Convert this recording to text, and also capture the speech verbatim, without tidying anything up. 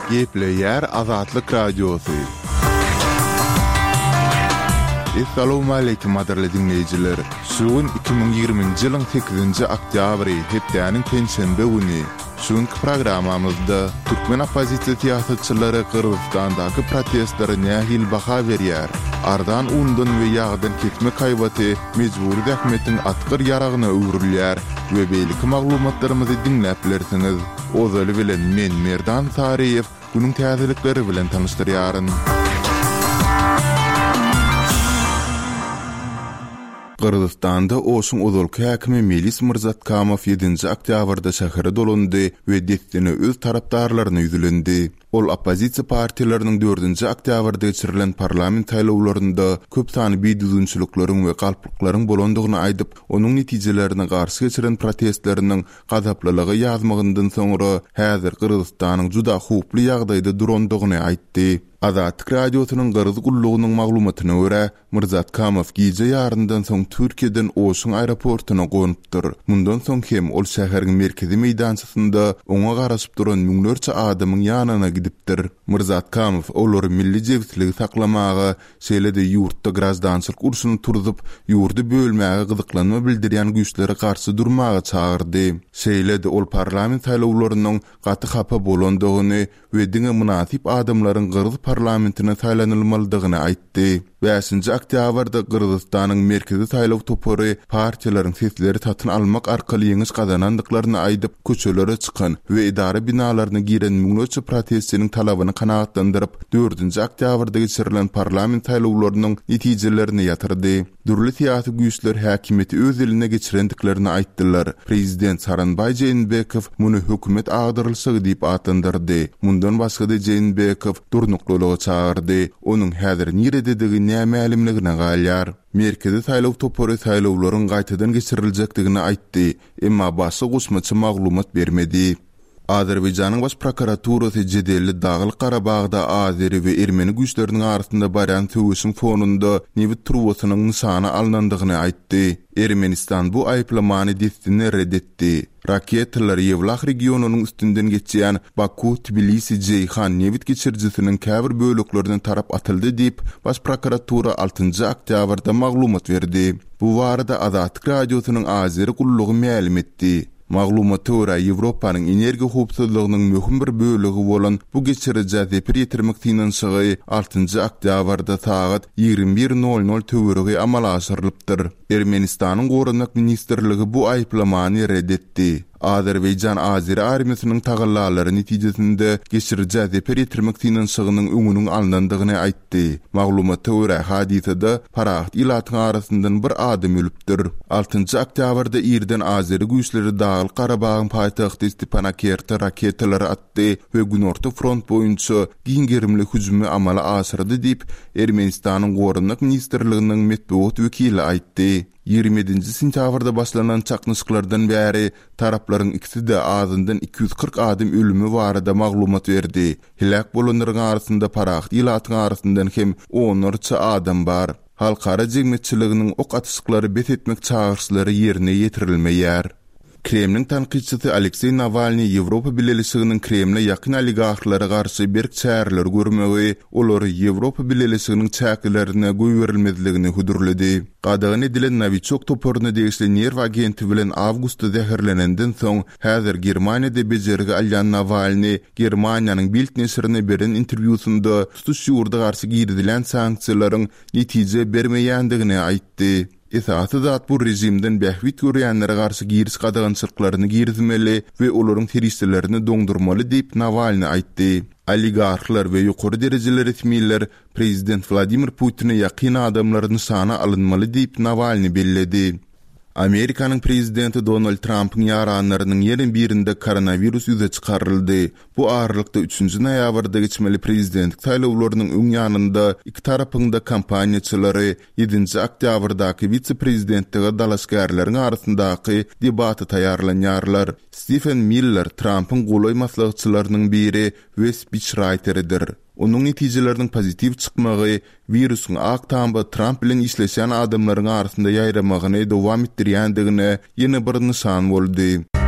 Gepleyer Azatlyk Radiosu. Assalamu alaykum adarly dinleyijiler. Şuun iki bin ýygrymynjy ýylyň sekizinji oktýabry hepdeniň penşenbe güni. Şuňky programamyzda türkmen opozisiýa siýasatçylary Kyrgyzstandaky protestlere nähil baha berýär. Ardan undan we ýagdan ketme kaýbaty mejburi häkmetiň atgyr ýaragyna öwrülýär we beýleki maglumatlarymyzy dinläp bilersiňiz. Ozaly bilen men Merdan Saryýew günüň täzelikleri bilen tanyşdyrýaryn. Kırgızstanda oşun uzulky häkimi Melis Mirzatkamow ýedinji oktýabrda şäheri dolandy we destini öz tarapdarlaryna ýüzlendi. Ol opozisiýa partiýalarynın dördünji oktýabrda geçirilen parlament saýlawlarynda köp sany biýdüzünçülikleriň we galplyklaryň bolandygyny aýdyp, onuň netijelerini garşy geçiren protestleriniň gazaplylygy ýazmagyndan soňra häzir Kyrgyzstanyň juda huply ýagdaýda durandygyny aýtdy. Azatlyk radiosynyň Gyrgyz gullugynyň maglumatyna görä, Mirzatkamow gije ýaryndan soň Türkiýeden Oşun aeroportuna gonypdyr. Mundan soň hem ol şäheriň merkezi meýdançysynda oňa garaşyp duran müňlerçe adamyň ýanyna gidipdir. Mirzatkamow olary milli jewsligi saklamagy, şeýle-de ýurtda grazdançylyk urşuny turdup, ýurdy bölmäge gyzyklanma bildirýän güýçlere garşy durmagy çagyrdy. Şeýle-de ol parlament saýlawlarynyň gaty hapa bolandygyny we diňe munasip adamlaryň Gyrgyz parlamentine saýlanylmalydygyny aýtdy. beşinji oktýabrda Kyrgyzstanyň merkezi saýlaw topary partiýalaryň sesleri tatyn almak arkaly ýeňiş gazanandyklaryny aýdyp köçelere çykan we idara binalaryna giren müňlerçe protestçiniň talabyny kanagatlandyryp dördünji oktýabrda geçirilen parlament saýlawlarynyň netijelerini ýatyrdy. Dürli siýasy güýçler häkimeti öz eline geçirendiklerini aýtdylar. Prezident Saranbay Jeýnbekow muny hökümet agdyrylşygy diýip atandyrdy. Mundan başga da Jeýnbekow durnuklylyga çağırdy. Onuň häzir nirededigi nämälimligine galýar. Merkezi saýlaw topary saýlawlaryň gaýtadan geçiriljekdigini aýtdy, emma başga gusmaçy maglumat bermedi. Azerbaýjanyň baş prokuraturasy Jedelli Dağly Qarabağda Azeri we Ermeni güýçleriniň arasynda barýan töwüşiň fonunda Newit truwasynyň nyşany alnandygyny aýtdy. Ermenistan bu aýplamany destini reddetdi. Raketler Yevlak regionunyň üstünden geçýän Baku, Tbilisi, Ceyhan Newit geçirjisiniň käbir böleklerine tarap atyldy diýip baş prokuratura altynji oktýabrda maglumat berdi. Bu barada Azatlyk radiosynyň Azeri gullugy ma'lum etdi. Maglumaty görä Ýewropanyň energiýa howpsuzlygynyň möhüm bir bölegi bolan bu geçirje zepir ýetirmek tynanşygy altynji oktýabrda saat ýygrimi bir nol nol töweregi amala aşyrylypdyr. Ermenistanyň Gorunmak ministrligi bu aýplamany reddetdi. Azerbaýjan Azeri armiýasynyň tagallary netijesinde geçirje zepir ýetirmek tynanşygynyň öňüniň alnandygyny aýtdy. Maglumaty görä hadisede parahat ilatyň arasyndan bir adam ölüpdir. altynji oktýabrda Irden Azeri güýçleri Dağly Qarabağyň paýtagty Stepanakertde raketler atdy we Günorta front boýunça giňgerimli hüjümi amala aşyrdy diýip Ermenistanyň Gorunmak ministrliginiň medeniýet wekili aýtdy. ýygrimi-nji sentýabrda başlanan çaknyşyklardan bäri taraplaryň ikisi de azyndan iki yüz kırk adam ölümi barada maglumat berdi. Hilak bolanlaryň arasynda parahat ilatyň arasyndan hem onlarça adam bar. Halkara jemgyýetçiliginiň ok atyşyklary bet etmek çağırşlary ýerine ýetirilmeýär. Kremlin tanqidçisi Aleksey Navalny Ýewropa Birleşiginiň Kremle ýakyn oligarklara garşy berk çäreler görmegi, olary Ýewropa Birleşiginiň çäklerine goýberilmezligini hudurlady. Gadagan edilen Novichok toporyny degişli nerw agenti bilen awgustda zäherlenenden soň häzir Germaniýada bejerigi alýan Navalny Germaniýanyň Bild nesrine beren interwýusunda tutuş ýurda garşy girdilen sanksiýalaryň netije bermeýändigini aýtdy. Esasy zat bu rejimden bähwit görýänlere garşy giris gadagançylyklaryny girizmeli we olaryň teristlerini doňdurmaly diýip Navalny aýtdy. Oligarklar we ýokary derejeli resmiýetler prezident Vladimir Putin'e ýakyn adamlaryny sana alynmaly diýip Navalny belledi. Amerikanyň prezidenti Donald Trump'ın yaranlarynyň ýerin birinde koronavirus ýüze çykaryldy. Bu aralykda üçünji noýabrda geçmeli prezidentlik saýlawlarynyň öň ýanynda iki tarapyňda kampaniýaçylary ýedinji oktýabrdaky vitse-prezidentlige dalaşgärleriň arasyndaky debaty taýýarlanýarlar. Stephen Miller Trump'ın goly maslahatçylarynyň biri we speechwriteridir. Onun netijelerinin pozitiv çıkmagy virusun aktamba Trump bilen işleşen adamlaryň arasynda ýaýramagyny dowam etdirýändigine ýene bir nişan boldy.